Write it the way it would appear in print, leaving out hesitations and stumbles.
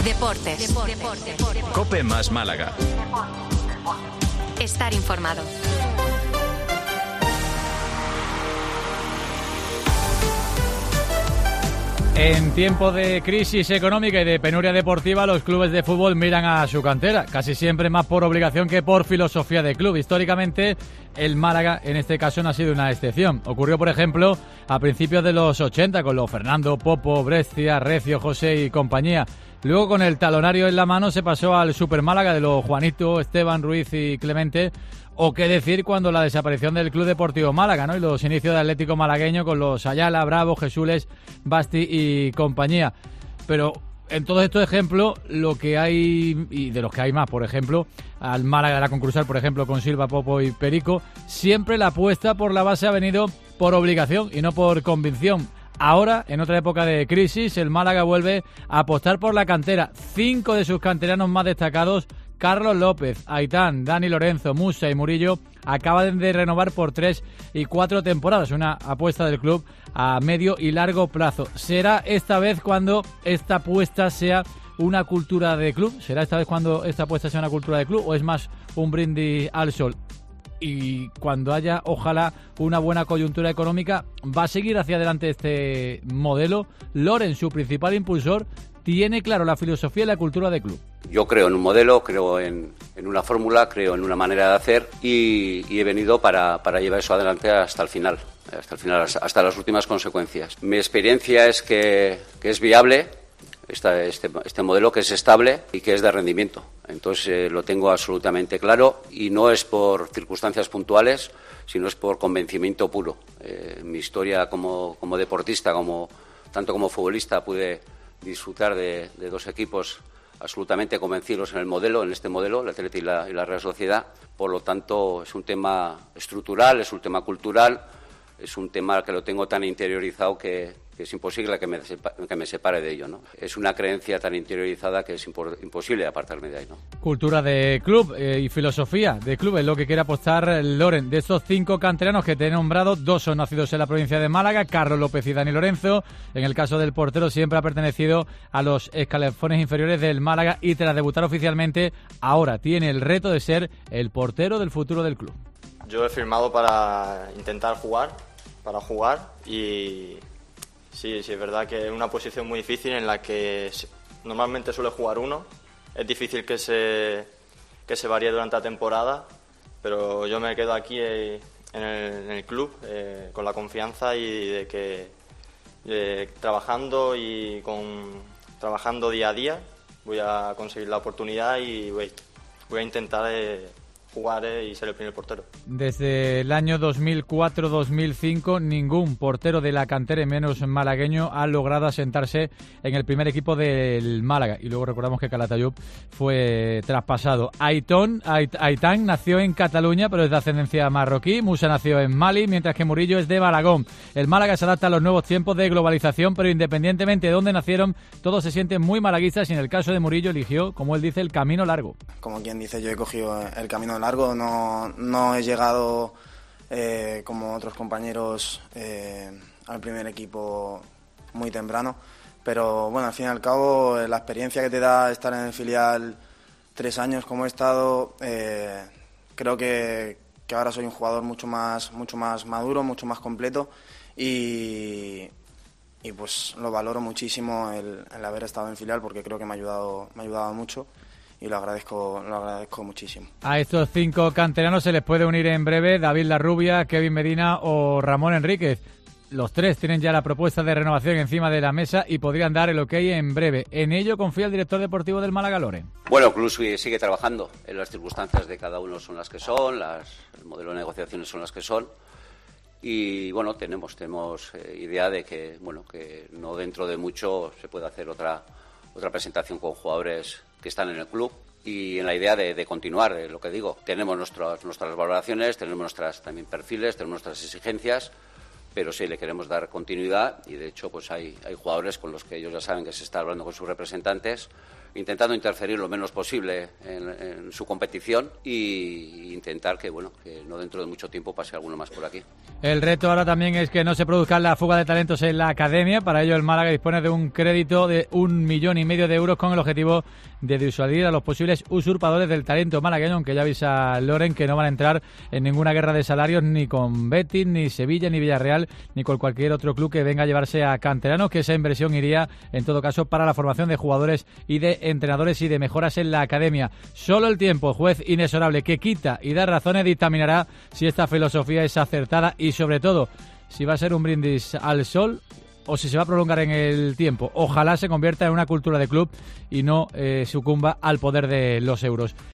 Deportes. COPE más Málaga. Estar informado. En tiempo de crisis económica y de penuria deportiva, los clubes de fútbol miran a su cantera, casi siempre más por obligación que por filosofía de club. Históricamente, el Málaga, en este caso, no ha sido una excepción. Ocurrió, por ejemplo, a principios de los 80 con los Fernando, Popo, Brescia, Recio, José y compañía. Luego, con el talonario en la mano, se pasó al Super Málaga de los Juanito, Esteban, Ruiz y Clemente. O qué decir cuando la desaparición del Club Deportivo Málaga, ¿no? Y los inicios del Atlético malagueño con los Ayala, Bravo, Jesús, Basti y compañía. Pero en todos estos ejemplos, lo que hay, y de los que hay más, por ejemplo, al Málaga de la concursal, por ejemplo, con Silva, Popo y Perico, siempre la apuesta por la base ha venido por obligación y no por convicción. Ahora, en otra época de crisis, el Málaga vuelve a apostar por la cantera. 5 de sus canteranos más destacados, Carlos López, Aitán, Dani Lorenzo, Musa y Murillo, acaban de renovar por 3 y 4 temporadas. Una apuesta del club a medio y largo plazo. ¿Será esta vez cuando esta apuesta sea una cultura de club? ¿Será esta vez cuando esta apuesta sea una cultura de club o es más un brindis al sol? Y cuando haya, ojalá, una buena coyuntura económica, ¿va a seguir hacia adelante este modelo? Loren, su principal impulsor, tiene claro la filosofía y la cultura de club. Yo creo en un modelo, creo en una fórmula, creo en una manera de hacer y he venido para llevar eso adelante hasta el final, hasta las últimas consecuencias. Mi experiencia es que es viable este modelo, que es estable y que es de rendimiento. Entonces lo tengo absolutamente claro y no es por circunstancias puntuales, sino es por convencimiento puro. Mi historia como deportista, tanto como futbolista, pude disfrutar de 2 equipos absolutamente convencidos en este modelo, el Atleti y la Real Sociedad. Por lo tanto, es un tema estructural, es un tema cultural, es un tema que lo tengo tan interiorizado que es imposible que me separe de ello, ¿no? Es una creencia tan interiorizada que es imposible apartarme de ahí, ¿no? Cultura de club y filosofía de club es lo que quiere apostar Loren. De esos 5 canteranos que te he nombrado, 2 son nacidos en la provincia de Málaga, Carlos López y Dani Lorenzo. En el caso del portero, siempre ha pertenecido a los escalafones inferiores del Málaga y tras debutar oficialmente, ahora tiene el reto de ser el portero del futuro del club. Yo he firmado para intentar jugar y sí, es verdad que es una posición muy difícil en la que normalmente suele jugar uno. Es difícil que se varíe durante la temporada, pero yo me quedo aquí en el club con la confianza y de que trabajando día a día voy a conseguir la oportunidad y voy a intentar jugar y ser el primer portero. Desde el año 2004-2005 ningún portero de la cantera, menos malagueño, ha logrado asentarse en el primer equipo del Málaga. Y luego recordamos que Calatayud fue traspasado. Aitán nació en Cataluña, pero es de ascendencia marroquí. Musa nació en Mali, mientras que Murillo es de Malagón. El Málaga se adapta a los nuevos tiempos de globalización, pero independientemente de dónde nacieron, todos se sienten muy malaguistas y en el caso de Murillo eligió, como él dice, el camino largo. Como quien dice, yo he cogido el camino largo, no he llegado como otros compañeros al primer equipo muy temprano, pero bueno, al fin y al cabo la experiencia que te da estar en el filial 3 años como he estado, creo que ahora soy un jugador mucho más maduro, mucho más completo y pues lo valoro muchísimo el haber estado en filial porque creo que me ha ayudado mucho. Y lo agradezco muchísimo. A estos 5 canteranos se les puede unir en breve David Larrubia, Kevin Medina o Ramón Enríquez. Los 3 tienen ya la propuesta de renovación encima de la mesa y podrían dar el ok en breve. En ello confía el director deportivo del Málaga, Loren. Bueno, el club sigue trabajando. Las circunstancias de cada uno son las que son, el modelo de negociaciones son las que son. Y bueno, tenemos idea de que no dentro de mucho se puede hacer otra presentación con jugadores que están en el club y en la idea de continuar, lo que digo. Tenemos nuestras valoraciones, tenemos nuestras también perfiles, tenemos nuestras exigencias, pero sí le queremos dar continuidad y de hecho pues hay jugadores con los que ellos ya saben que se está hablando con sus representantes, intentando interferir lo menos posible en su competición y intentar que no dentro de mucho tiempo pase alguno más por aquí. El reto ahora también es que no se produzca la fuga de talentos en la academia. Para ello el Málaga dispone de un crédito de 1,5 millones de euros con el objetivo de disuadir a los posibles usurpadores del talento malagueño, aunque ya avisa Loren que no van a entrar en ninguna guerra de salarios ni con Betis, ni Sevilla, ni Villarreal, ni con cualquier otro club que venga a llevarse a canteranos, que esa inversión iría en todo caso para la formación de jugadores y de entrenadores y de mejoras en la academia. Solo el tiempo, juez inexorable que quita y da razones, dictaminará si esta filosofía es acertada y sobre todo si va a ser un brindis al sol o si se va a prolongar en el tiempo. Ojalá se convierta en una cultura de club y no sucumba al poder de los euros.